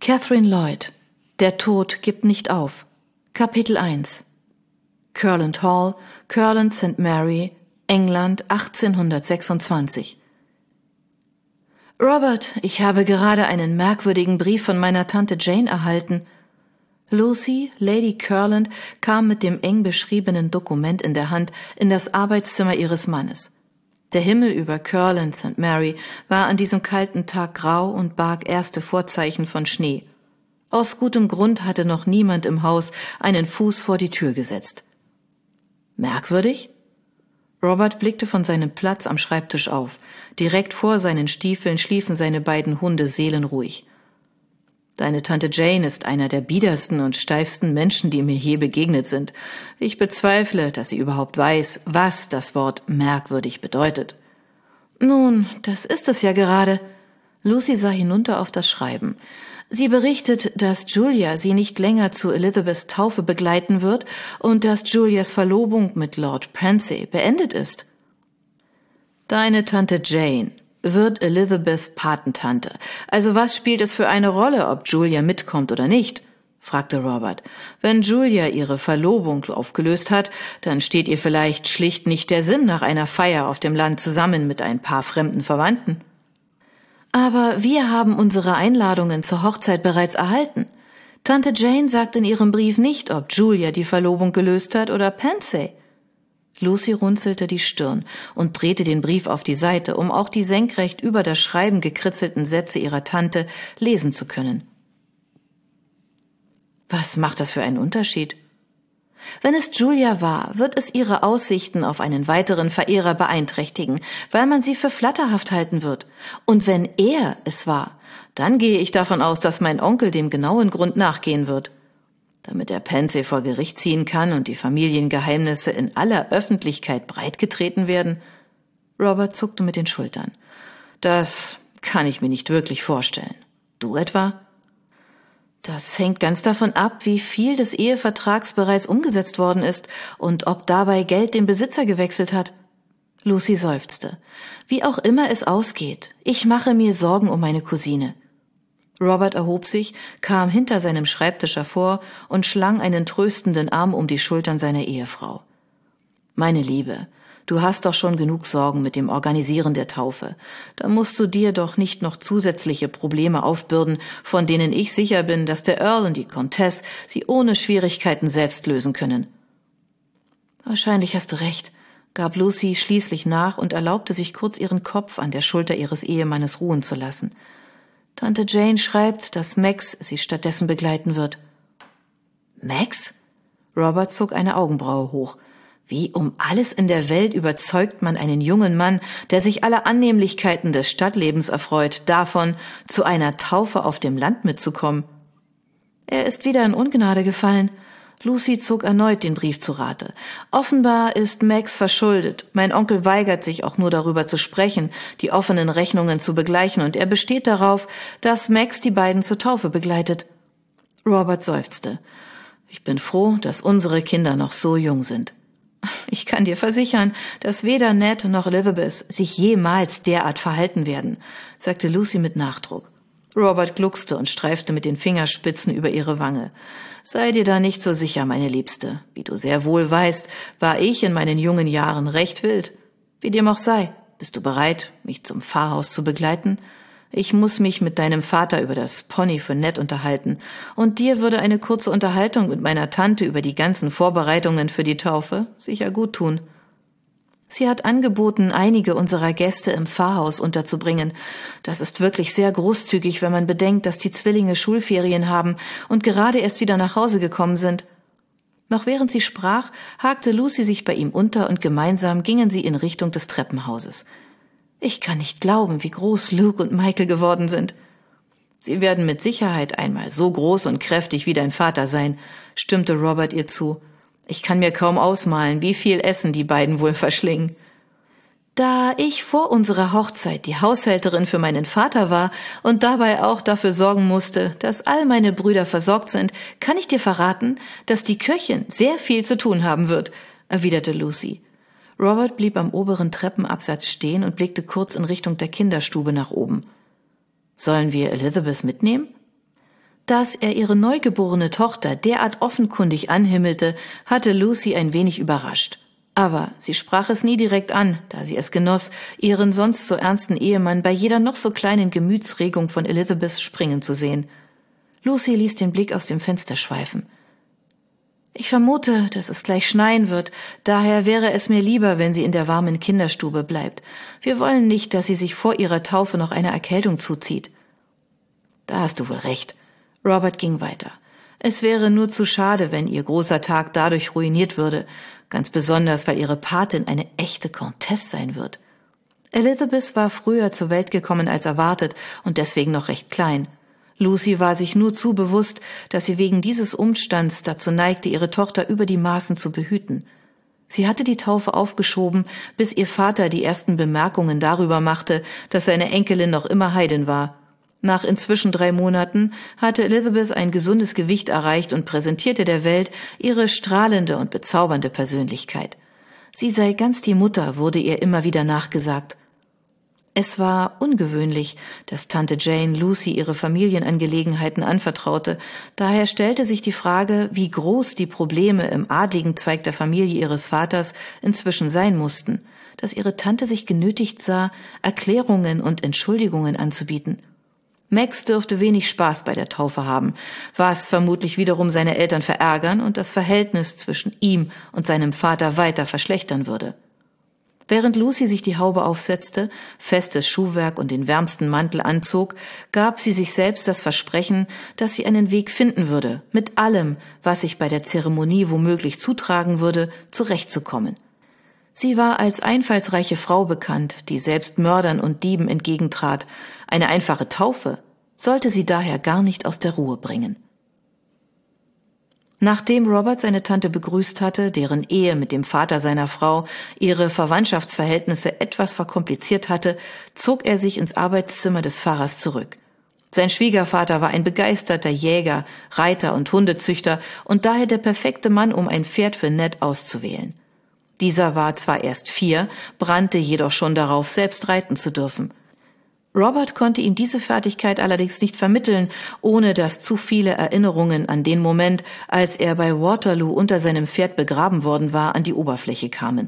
Catherine Lloyd. Der Tod gibt nicht auf. Kapitel 1. Curland Hall, Curland St. Mary, England 1826. Robert, ich habe gerade einen merkwürdigen Brief von meiner Tante Jane erhalten. Lucy, Lady Curland, kam mit dem eng beschriebenen Dokument in der Hand in das Arbeitszimmer ihres Mannes. Der Himmel über Curland St. Mary war an diesem kalten Tag grau und barg erste Vorzeichen von Schnee. Aus gutem Grund hatte noch niemand im Haus einen Fuß vor die Tür gesetzt. Merkwürdig? Robert blickte von seinem Platz am Schreibtisch auf. Direkt vor seinen Stiefeln schliefen seine beiden Hunde seelenruhig. Deine Tante Jane ist einer der biedersten und steifsten Menschen, die mir je begegnet sind. Ich bezweifle, dass sie überhaupt weiß, was das Wort merkwürdig bedeutet. Nun, das ist es ja gerade. Lucy sah hinunter auf das Schreiben. Sie berichtet, dass Julia sie nicht länger zu Elizabeths Taufe begleiten wird und dass Julias Verlobung mit Lord Pansy beendet ist. Deine Tante Jane wird Elizabeths Patentante. Also was spielt es für eine Rolle, ob Julia mitkommt oder nicht? Fragte Robert. Wenn Julia ihre Verlobung aufgelöst hat, dann steht ihr vielleicht schlicht nicht der Sinn nach einer Feier auf dem Land zusammen mit ein paar fremden Verwandten. Aber wir haben unsere Einladungen zur Hochzeit bereits erhalten. Tante Jane sagt in ihrem Brief nicht, ob Julia die Verlobung gelöst hat oder Pansy. Lucy runzelte die Stirn und drehte den Brief auf die Seite, um auch die senkrecht über das Schreiben gekritzelten Sätze ihrer Tante lesen zu können. Was macht das für einen Unterschied? Wenn es Julia war, wird es ihre Aussichten auf einen weiteren Verehrer beeinträchtigen, weil man sie für flatterhaft halten wird. Und wenn er es war, dann gehe ich davon aus, dass mein Onkel dem genauen Grund nachgehen wird. Damit er Pansy vor Gericht ziehen kann und die Familiengeheimnisse in aller Öffentlichkeit breitgetreten werden. Robert zuckte mit den Schultern. Das kann ich mir nicht wirklich vorstellen. Du etwa? Das hängt ganz davon ab, wie viel des Ehevertrags bereits umgesetzt worden ist und ob dabei Geld den Besitzer gewechselt hat. Lucy seufzte. Wie auch immer es ausgeht, ich mache mir Sorgen um meine Cousine. Robert erhob sich, kam hinter seinem Schreibtisch hervor und schlang einen tröstenden Arm um die Schultern seiner Ehefrau. Meine Liebe, du hast doch schon genug Sorgen mit dem Organisieren der Taufe. Da musst du dir doch nicht noch zusätzliche Probleme aufbürden, von denen ich sicher bin, dass der Earl und die Comtesse sie ohne Schwierigkeiten selbst lösen können. Wahrscheinlich hast du recht, gab Lucy schließlich nach und erlaubte sich kurz ihren Kopf an der Schulter ihres Ehemannes ruhen zu lassen. Tante Jane schreibt, dass Max sie stattdessen begleiten wird. Max? Robert zog eine Augenbraue hoch. Wie um alles in der Welt überzeugt man einen jungen Mann, der sich aller Annehmlichkeiten des Stadtlebens erfreut, davon, zu einer Taufe auf dem Land mitzukommen? Er ist wieder in Ungnade gefallen. Lucy zog erneut den Brief zu Rate. Offenbar ist Max verschuldet. Mein Onkel weigert sich auch nur darüber zu sprechen, die offenen Rechnungen zu begleichen, und er besteht darauf, dass Max die beiden zur Taufe begleitet. Robert seufzte. Ich bin froh, dass unsere Kinder noch so jung sind. Ich kann dir versichern, dass weder Ned noch Elizabeth sich jemals derart verhalten werden, sagte Lucy mit Nachdruck. Robert gluckste und streifte mit den Fingerspitzen über ihre Wange. Sei dir da nicht so sicher, meine Liebste. Wie du sehr wohl weißt, war ich in meinen jungen Jahren recht wild. Wie dem auch sei, bist du bereit, mich zum Pfarrhaus zu begleiten? Ich muss mich mit deinem Vater über das Pony für Ned unterhalten, und dir würde eine kurze Unterhaltung mit meiner Tante über die ganzen Vorbereitungen für die Taufe sicher gut tun. Sie hat angeboten, einige unserer Gäste im Pfarrhaus unterzubringen. Das ist wirklich sehr großzügig, wenn man bedenkt, dass die Zwillinge Schulferien haben und gerade erst wieder nach Hause gekommen sind. Noch während sie sprach, hakte Lucy sich bei ihm unter und gemeinsam gingen sie in Richtung des Treppenhauses. Ich kann nicht glauben, wie groß Luke und Michael geworden sind. Sie werden mit Sicherheit einmal so groß und kräftig wie dein Vater sein, stimmte Robert ihr zu. Ich kann mir kaum ausmalen, wie viel Essen die beiden wohl verschlingen. Da ich vor unserer Hochzeit die Haushälterin für meinen Vater war und dabei auch dafür sorgen musste, dass all meine Brüder versorgt sind, kann ich dir verraten, dass die Köchin sehr viel zu tun haben wird, erwiderte Lucy. Robert blieb am oberen Treppenabsatz stehen und blickte kurz in Richtung der Kinderstube nach oben. Sollen wir Elizabeth mitnehmen? Dass er ihre neugeborene Tochter derart offenkundig anhimmelte, hatte Lucy ein wenig überrascht. Aber sie sprach es nie direkt an, da sie es genoss, ihren sonst so ernsten Ehemann bei jeder noch so kleinen Gemütsregung von Elizabeth springen zu sehen. Lucy ließ den Blick aus dem Fenster schweifen. »Ich vermute, dass es gleich schneien wird, daher wäre es mir lieber, wenn sie in der warmen Kinderstube bleibt. Wir wollen nicht, dass sie sich vor ihrer Taufe noch eine Erkältung zuzieht.« »Da hast du wohl recht.« Robert ging weiter. »Es wäre nur zu schade, wenn ihr großer Tag dadurch ruiniert würde, ganz besonders, weil ihre Patin eine echte Comtesse sein wird.« Elizabeth war früher zur Welt gekommen als erwartet und deswegen noch recht klein. Lucy war sich nur zu bewusst, dass sie wegen dieses Umstands dazu neigte, ihre Tochter über die Maßen zu behüten. Sie hatte die Taufe aufgeschoben, bis ihr Vater die ersten Bemerkungen darüber machte, dass seine Enkelin noch immer Heidin war. Nach inzwischen 3 Monaten hatte Elizabeth ein gesundes Gewicht erreicht und präsentierte der Welt ihre strahlende und bezaubernde Persönlichkeit. Sie sei ganz die Mutter, wurde ihr immer wieder nachgesagt. Es war ungewöhnlich, dass Tante Jane Lucy ihre Familienangelegenheiten anvertraute. Daher stellte sich die Frage, wie groß die Probleme im adligen Zweig der Familie ihres Vaters inzwischen sein mussten, dass ihre Tante sich genötigt sah, Erklärungen und Entschuldigungen anzubieten. Max dürfte wenig Spaß bei der Taufe haben, was vermutlich wiederum seine Eltern verärgern und das Verhältnis zwischen ihm und seinem Vater weiter verschlechtern würde. Während Lucy sich die Haube aufsetzte, festes Schuhwerk und den wärmsten Mantel anzog, gab sie sich selbst das Versprechen, dass sie einen Weg finden würde, mit allem, was sich bei der Zeremonie womöglich zutragen würde, zurechtzukommen. Sie war als einfallsreiche Frau bekannt, die selbst Mördern und Dieben entgegentrat. Eine einfache Taufe sollte sie daher gar nicht aus der Ruhe bringen. Nachdem Robert seine Tante begrüßt hatte, deren Ehe mit dem Vater seiner Frau ihre Verwandtschaftsverhältnisse etwas verkompliziert hatte, zog er sich ins Arbeitszimmer des Pfarrers zurück. Sein Schwiegervater war ein begeisterter Jäger, Reiter und Hundezüchter und daher der perfekte Mann, um ein Pferd für Ned auszuwählen. Dieser war zwar erst 4, brannte jedoch schon darauf, selbst reiten zu dürfen. Robert konnte ihm diese Fertigkeit allerdings nicht vermitteln, ohne dass zu viele Erinnerungen an den Moment, als er bei Waterloo unter seinem Pferd begraben worden war, an die Oberfläche kamen.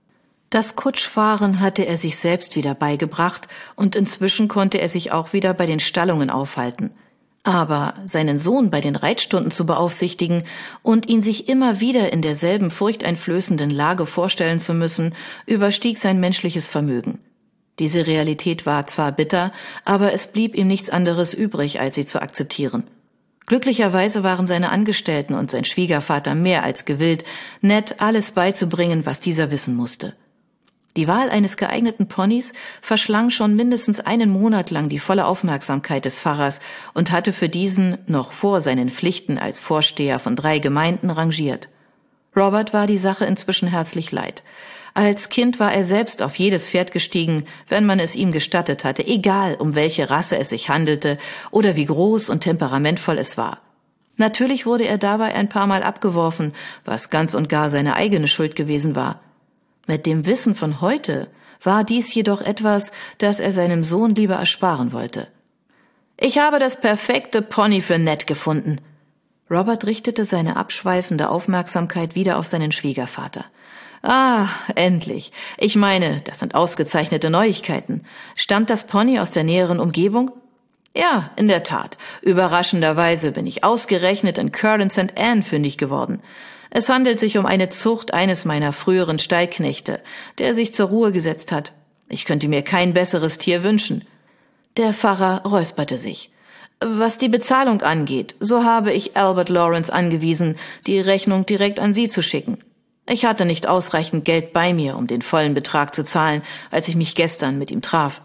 Das Kutschfahren hatte er sich selbst wieder beigebracht und inzwischen konnte er sich auch wieder bei den Stallungen aufhalten. Aber seinen Sohn bei den Reitstunden zu beaufsichtigen und ihn sich immer wieder in derselben furchteinflößenden Lage vorstellen zu müssen, überstieg sein menschliches Vermögen. Diese Realität war zwar bitter, aber es blieb ihm nichts anderes übrig, als sie zu akzeptieren. Glücklicherweise waren seine Angestellten und sein Schwiegervater mehr als gewillt, Ned alles beizubringen, was dieser wissen musste. Die Wahl eines geeigneten Ponys verschlang schon mindestens 1 Monat lang die volle Aufmerksamkeit des Pfarrers und hatte für diesen noch vor seinen Pflichten als Vorsteher von 3 Gemeinden rangiert. Robert war die Sache inzwischen herzlich leid. Als Kind war er selbst auf jedes Pferd gestiegen, wenn man es ihm gestattet hatte, egal um welche Rasse es sich handelte oder wie groß und temperamentvoll es war. Natürlich wurde er dabei ein paar Mal abgeworfen, was ganz und gar seine eigene Schuld gewesen war. Mit dem Wissen von heute war dies jedoch etwas, das er seinem Sohn lieber ersparen wollte. »Ich habe das perfekte Pony für Ned gefunden.« Robert richtete seine abschweifende Aufmerksamkeit wieder auf seinen Schwiegervater. »Ah, endlich. Ich meine, das sind ausgezeichnete Neuigkeiten. Stammt das Pony aus der näheren Umgebung?« »Ja, in der Tat. Überraschenderweise bin ich ausgerechnet in Curran St. Anne fündig geworden. Es handelt sich um eine Zucht eines meiner früheren Stallknechte, der sich zur Ruhe gesetzt hat. Ich könnte mir kein besseres Tier wünschen.« Der Pfarrer räusperte sich. »Was die Bezahlung angeht, so habe ich Albert Lawrence angewiesen, die Rechnung direkt an Sie zu schicken. Ich hatte nicht ausreichend Geld bei mir, um den vollen Betrag zu zahlen, als ich mich gestern mit ihm traf.«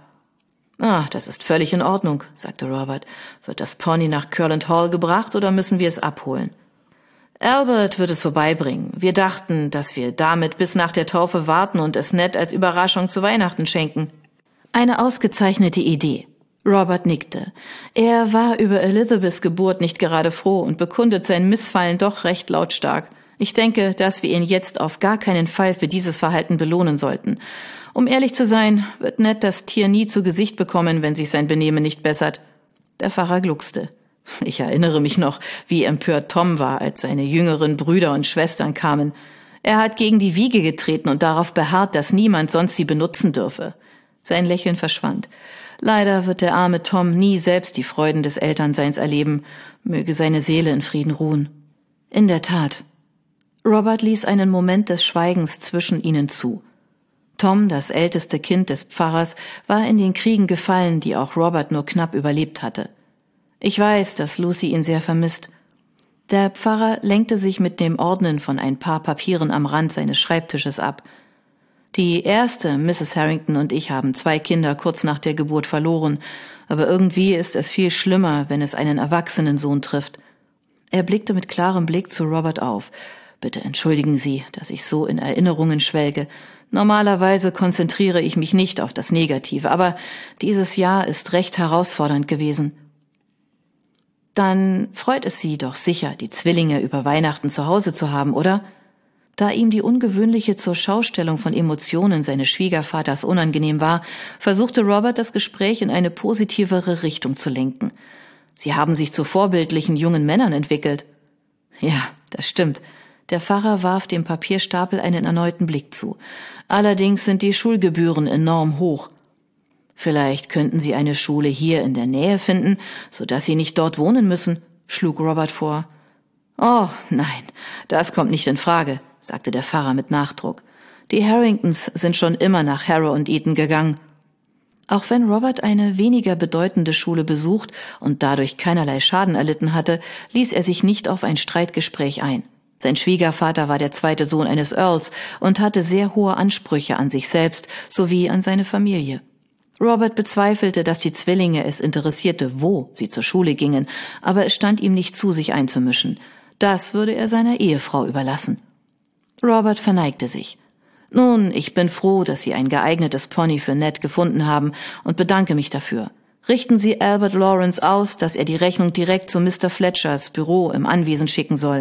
Das ist völlig in Ordnung«, sagte Robert. »Wird das Pony nach Curland Hall gebracht oder müssen wir es abholen?« »Albert wird es vorbeibringen. Wir dachten, dass wir damit bis nach der Taufe warten und es Ned als Überraschung zu Weihnachten schenken.« Eine ausgezeichnete Idee. Robert nickte. Er war über Elizabeths Geburt nicht gerade froh und bekundet sein Missfallen doch recht lautstark. Ich denke, dass wir ihn jetzt auf gar keinen Fall für dieses Verhalten belohnen sollten. Um ehrlich zu sein, wird Ned das Tier nie zu Gesicht bekommen, wenn sich sein Benehmen nicht bessert. Der Pfarrer gluckste. Ich erinnere mich noch, wie empört Tom war, als seine jüngeren Brüder und Schwestern kamen. Er hat gegen die Wiege getreten und darauf beharrt, dass niemand sonst sie benutzen dürfe. Sein Lächeln verschwand. Leider wird der arme Tom nie selbst die Freuden des Elternseins erleben. Möge seine Seele in Frieden ruhen. In der Tat. Robert ließ einen Moment des Schweigens zwischen ihnen zu. Tom, das älteste Kind des Pfarrers, war in den Kriegen gefallen, die auch Robert nur knapp überlebt hatte. Ich weiß, dass Lucy ihn sehr vermisst. Der Pfarrer lenkte sich mit dem Ordnen von ein paar Papieren am Rand seines Schreibtisches ab. Die erste, Mrs. Harrington und ich, haben 2 Kinder kurz nach der Geburt verloren, aber irgendwie ist es viel schlimmer, wenn es einen erwachsenen Sohn trifft. Er blickte mit klarem Blick zu Robert auf. Bitte entschuldigen Sie, dass ich so in Erinnerungen schwelge. Normalerweise konzentriere ich mich nicht auf das Negative, aber dieses Jahr ist recht herausfordernd gewesen. Dann freut es Sie doch sicher, die Zwillinge über Weihnachten zu Hause zu haben, oder? Da ihm die ungewöhnliche Zurschaustellung von Emotionen seines Schwiegervaters unangenehm war, versuchte Robert, das Gespräch in eine positivere Richtung zu lenken. Sie haben sich zu vorbildlichen jungen Männern entwickelt. Ja, das stimmt. Der Pfarrer warf dem Papierstapel einen erneuten Blick zu. Allerdings sind die Schulgebühren enorm hoch. Vielleicht könnten Sie eine Schule hier in der Nähe finden, so dass Sie nicht dort wohnen müssen, schlug Robert vor. Oh, nein, das kommt nicht in Frage, sagte der Pfarrer mit Nachdruck. Die Harringtons sind schon immer nach Harrow und Eton gegangen. Auch wenn Robert eine weniger bedeutende Schule besucht und dadurch keinerlei Schaden erlitten hatte, ließ er sich nicht auf ein Streitgespräch ein. Sein Schwiegervater war der 2. Sohn eines Earls und hatte sehr hohe Ansprüche an sich selbst sowie an seine Familie. Robert bezweifelte, dass die Zwillinge es interessierte, wo sie zur Schule gingen, aber es stand ihm nicht zu, sich einzumischen. Das würde er seiner Ehefrau überlassen. Robert verneigte sich. Nun, ich bin froh, dass Sie ein geeignetes Pony für Ned gefunden haben und bedanke mich dafür. Richten Sie Albert Lawrence aus, dass er die Rechnung direkt zu Mr. Fletchers Büro im Anwesen schicken soll.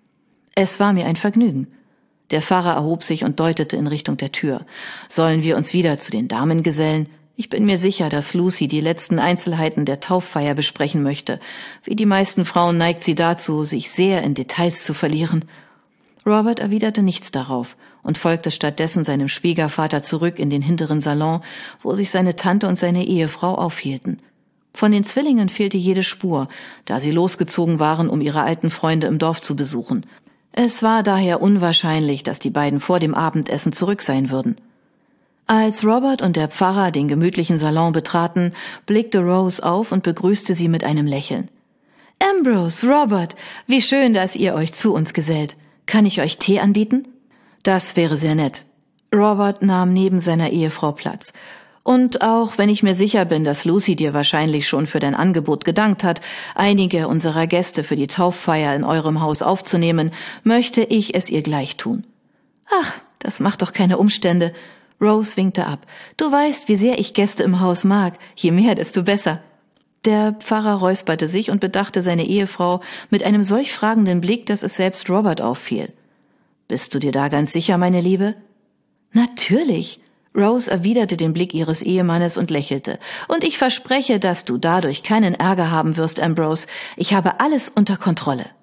Es war mir ein Vergnügen. Der Pfarrer erhob sich und deutete in Richtung der Tür. Sollen wir uns wieder zu den Damen gesellen? Ich bin mir sicher, dass Lucy die letzten Einzelheiten der Tauffeier besprechen möchte. Wie die meisten Frauen neigt sie dazu, sich sehr in Details zu verlieren. Robert erwiderte nichts darauf und folgte stattdessen seinem Schwiegervater zurück in den hinteren Salon, wo sich seine Tante und seine Ehefrau aufhielten. Von den Zwillingen fehlte jede Spur, da sie losgezogen waren, um ihre alten Freunde im Dorf zu besuchen. Es war daher unwahrscheinlich, dass die beiden vor dem Abendessen zurück sein würden. Als Robert und der Pfarrer den gemütlichen Salon betraten, blickte Rose auf und begrüßte sie mit einem Lächeln. »Ambrose, Robert, wie schön, dass ihr euch zu uns gesellt. Kann ich euch Tee anbieten?« »Das wäre sehr nett.« Robert nahm neben seiner Ehefrau Platz. »Und auch wenn ich mir sicher bin, dass Lucy dir wahrscheinlich schon für dein Angebot gedankt hat, einige unserer Gäste für die Tauffeier in eurem Haus aufzunehmen, möchte ich es ihr gleich tun.« »Ach, das macht doch keine Umstände.« Rose winkte ab. »Du weißt, wie sehr ich Gäste im Haus mag. Je mehr, desto besser.« Der Pfarrer räusperte sich und bedachte seine Ehefrau mit einem solch fragenden Blick, dass es selbst Robert auffiel. »Bist du dir da ganz sicher, meine Liebe?« »Natürlich.« Rose erwiderte den Blick ihres Ehemannes und lächelte. »Und ich verspreche, dass du dadurch keinen Ärger haben wirst, Ambrose. Ich habe alles unter Kontrolle.«